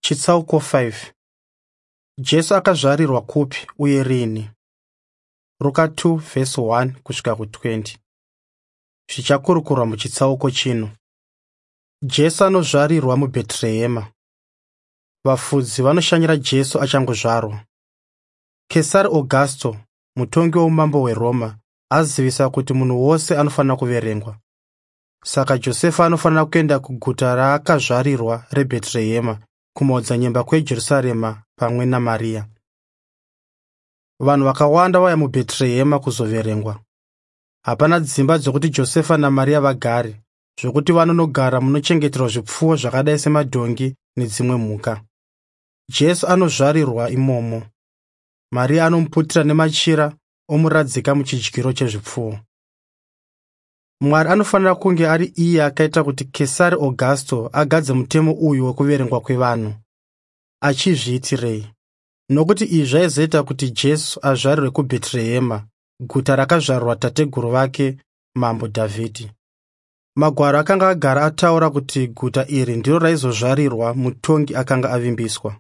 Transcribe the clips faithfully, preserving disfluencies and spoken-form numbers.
Chitsauko five. Jesu akazvarirwa kupi uye rini? Luka two verse one kusvika ku twenty. Zvichakurukurwa muchitsauko chino. Jesu anozvarirwa muBheterehema. Vafudzi vanoshanyira Jesu achangozvarwa. Kesari Augusto, mutongi woumambo hweRoma, azivisa kuti munhu wose anofanira kuverengwa. Saka Josefa anofanira kuenda kuguta raakazvarirwa reBheterehema kumaodzanyemba kweJerusarema pamwe naMaria. Vanhu vakawanda vauya muBheterehema kuzoverengwa. Hapana dzimba dzokuti Josefa naMaria vagare, zvokuti vanonogara munochengeterwa zvipfuwo zvakadai semadhongi nedzimwe mhuka. Jesu anozvarirwa imomo. Maria anomuputira nemachira omuradzika muchidyiro chezvipfuwo. Mwari anofanira kunge ari iye akaita kuti Kesari Augusto agadze mutemo uyu wekuverengwa kwevanhu. Achizviitirei? Nokuti izvi zvaizoita kuti Jesu azvarirwe kuBheterehema, guta rakazvarwa tateguru vake Mambo Dhavhidhi. Magwaro akanga agara ataura kuti guta iri ndiro raizozvarirwa mutongi akanga avimbiswa.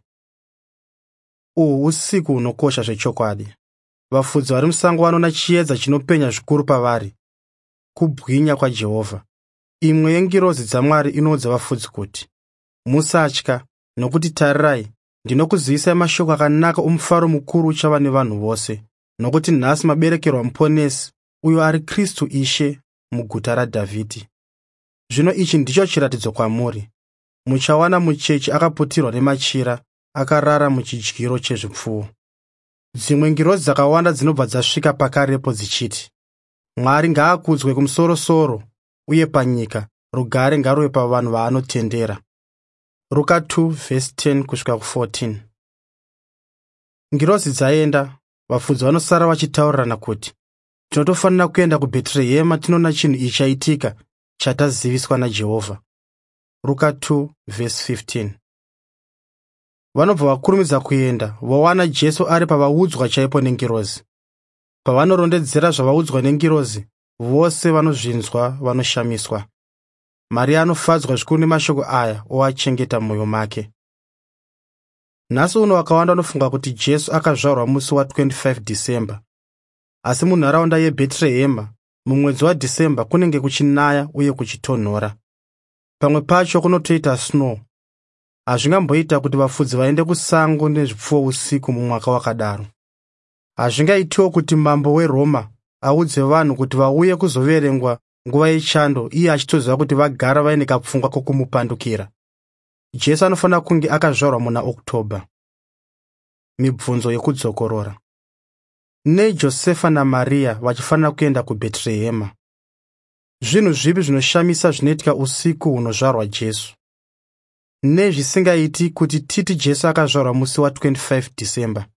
Uhu usiku hunokosha zvechokwadi. Vafudzi vari musango vanoona chiedza chinopenya zvikuru pavari, kubwinya kwaJehovha. Imwe yengirozi dzaMwari inoudza vafudzi kuti, musatya, nokuti tarirai, ndinokuzivisai mashoko akanaka omufaro mukuru uchava nevanhu vose, nokuti nhasi maberekerwa muponesi, uyo ari Kristu Ishe, muguta raDhavhidhi. Zvino ichi ndicho chiratidzo kwamuri: muchawana muchechi akaputirwa nemachira, akarara muchidyiro chezvipfuwo. Dzimwe ngirozi dzakawanda dzinobva dzasvika pakarepo dzichiti, Mwari ngaakudzwe kumusoro-soro, uye panyika rugare ngaruve pavanhu vaanotendera. Luka two verse ten kusvika ku fourteen. Ngirozi dzaenda, vafudzi vanosara vachitaurirana kuti, tinotofanira kuenda kuBheterehema tinoona chinhu ichi chaitika chataziviswa naJehovha. Luka two verse fifteen. Vanobva vakurumidza kuenda, vawana Jesu ari pavaudzwa chaipo nengirozi. Pavanorondedzera zvavaudzwa nengirozi, vose vanozvinzwa vanoshamiswa. Maria anofadzwa zvikuru nemashoko aya oachengeta mumwoyo make. Nhasi uno vakawanda vanofunga kuti Jesu akazvarwa musi wa-twenty-five December. Asi munharaunda yeBheterehema, mumwedzi waDhisemba kunenge kuchinaya uye kuchitonhora. Pamwe pacho kunotoita snow. Hazvingamboita kuti vafudzi vaende kusango nezvipfuwo usiku mumwaka wakadaro. Hazvingaitiwo kuti mambo weRoma audze vanhu kuti vauye kuzoverengwa nguva yechando, iye achitoziva kuti vagara vaine kapfungwa kokumupandukira. Jesu anofanira kunge akazvarwa muna Oktoba. Mibvunzo yekudzokorora. Nei Josefa naMaria vachifanira kuenda kuBheterehema? Zvinhu zvipi zvinoshamisa zvinoitika usiku hunozvarwa Jesu? Nei zvisingaiti kuti titi Jesu akazvarwa musi wa-twenty-five December?